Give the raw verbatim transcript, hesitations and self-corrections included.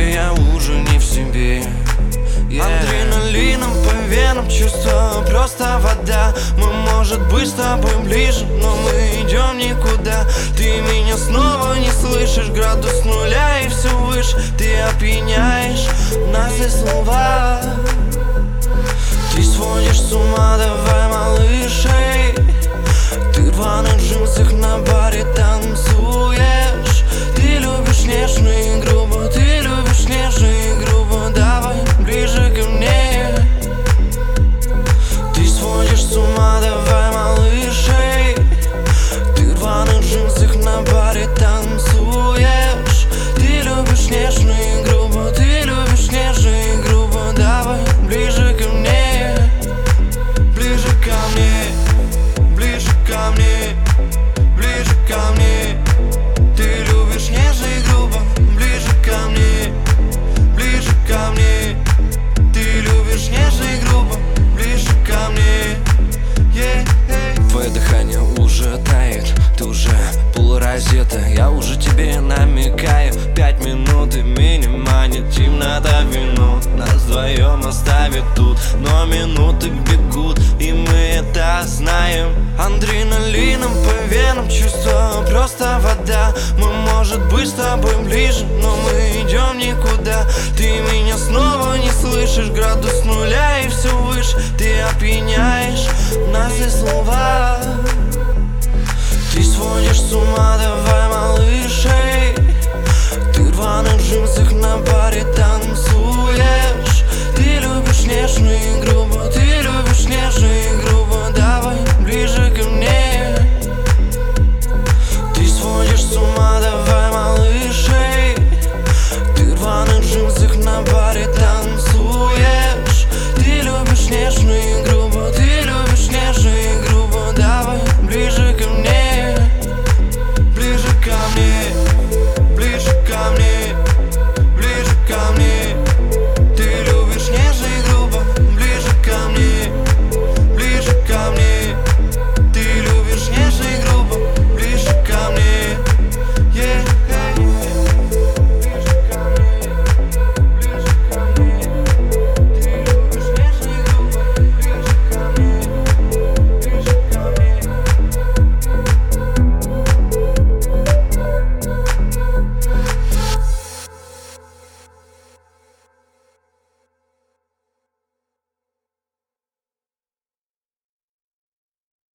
тебе, я уже не в себе. Yeah. Адреналином по венам, чувство просто вода. Мы, может быть, с тобой ближе, но мы идем никуда. Ты меня снова не слышишь, градус нуля и все выше. Ты опьяняешь наши слова. Ты сводишь с ума, давай, малышей. Ты в рваных джинсах на баре танцуешь. Ты любишь нежно и грубо, ты любишь нежно и грубо. Давай ближе ко мне. Ты сводишь с ума, давай, малышей. Ты в рваных джинсах на баре танцуешь. Ты любишь нежно и грубо, ты любишь нежно и грубо. Давай ближе ко мне. Ближе ко мне. Ближе ко мне. Ближе ко мне. Ты любишь нежно и грубо. Ближе ко мне. Ближе ко мне. Ты любишь нежно и грубо. Ближе ко мне. Yeah, yeah. Твое дыхание уже тает. Ты уже полуразета. Я уже тебе намекаю. Пять минут и меня манит темнота, вино. Нас вдвоем оставит тут. Но минуты бегут, и мы это знаем. Адреналином по венам, чувство просто вода. Мы, может быть, с тобой ближе, но мы идем никуда. Ты меня снова не слышишь, градус нуля и все выше. Ты опьяняешь наши слова. Ты сводишь с ума, давай, малышей. Ты в рваных джинсах на баре танцуешь. Ты любишь нежную игру.